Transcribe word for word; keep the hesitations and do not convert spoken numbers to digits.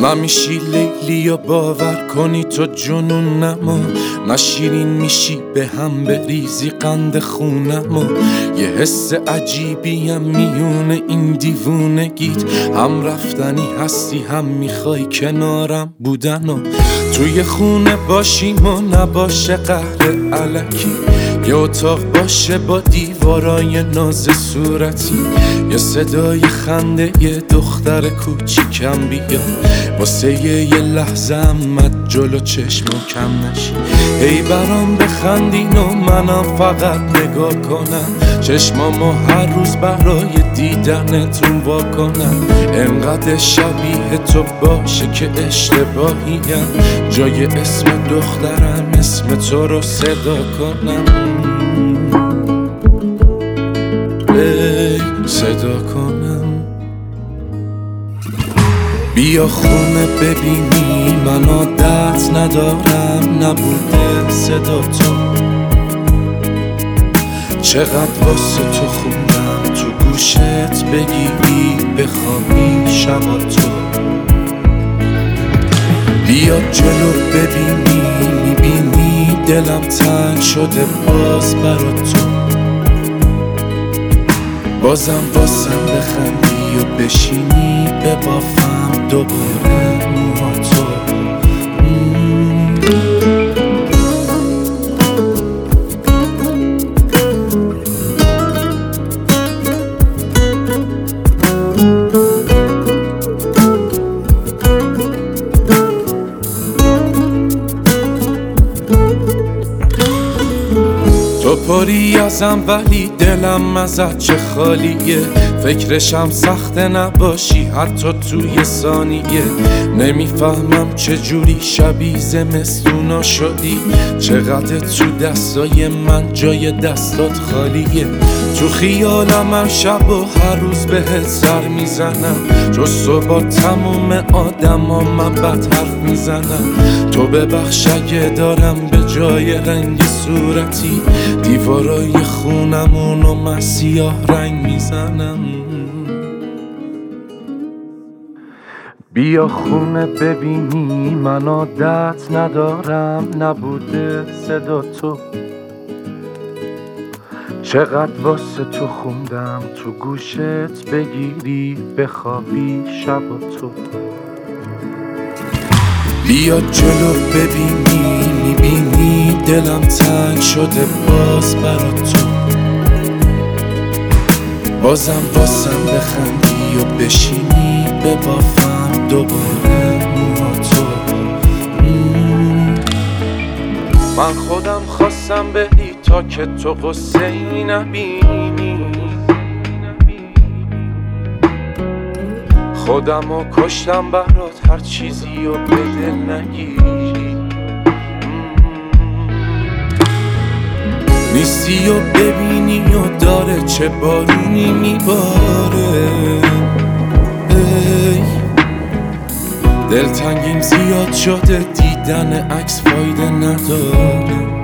من میشی لیلی یا باور کنی تو جنونمو، نشیرین میشی به هم بریزی قند خونمو. یه حس عجیبیم میونه این دیوونگیت، هم رفتنی هستی هم میخوای کنارم بودنو. توی خونه باشیم و نباشه قهر الکی، یه اتاق باشه با دیوارای ناز صورتی، یه صدای خنده یه دختر کوچیکم بیاد واسه یه لحظه امت جلو چشمو کم نشی. ای برام بخندین و منم فقط نگاه کنم، چشمامو هر روز برای دیدنتون وا کنم. انقدر شبیه تو باشه که اشتباهیم، جای اسم دخترم اسم تو رو صدا کنم. ای صدا کنم. بیا خونه ببینی من عادت ندارم نبوده صدا تو، چقدر واسه تو خوندم تو گوشت بگیری بخوابی شبا تو. بیا جلو ببینی میبینی دلم تنگ شده باز برا تو، بازم بازم بخندی و بشینی ببافم دوباره موها تو. تو پری ازم ولی دلم ازت چه خالیه، فکرشم سخته نباشی حتی توی ثانیه. نمیفهمم چجوری شبیه زمستونا شدی، چقدر تو دستای من جای دستات خالیه. تو خیالم هر شب و هر روز بهت سر میزنم، تو صبح تموم آدم ها من بد حرف میزنم. تو ببخش اگه دارم به جای رنگ صورتی دیوارای خونمونو من سیاه رنگ میزنم. بیا خونه ببینی من عادت ندارم نبوده صدا تو، چقدر واسه تو خوندم تو گوشت بگیری بخوابی شبا تو. بیا جلو ببینی میبینی دلم تنگ شده باز برا تو، بازم بازم بخندی و بشینی ببافم دوباره موها تو. من خودم خواستم بری تا که تو قصه ای نبینی، خودمو کشتم برات هر چیزی و به دل نگیری. نیستی و ببینی و داره چه بارونی میباره. ای دلتنگیم زیاد شده دیدن عکس فایده نداره.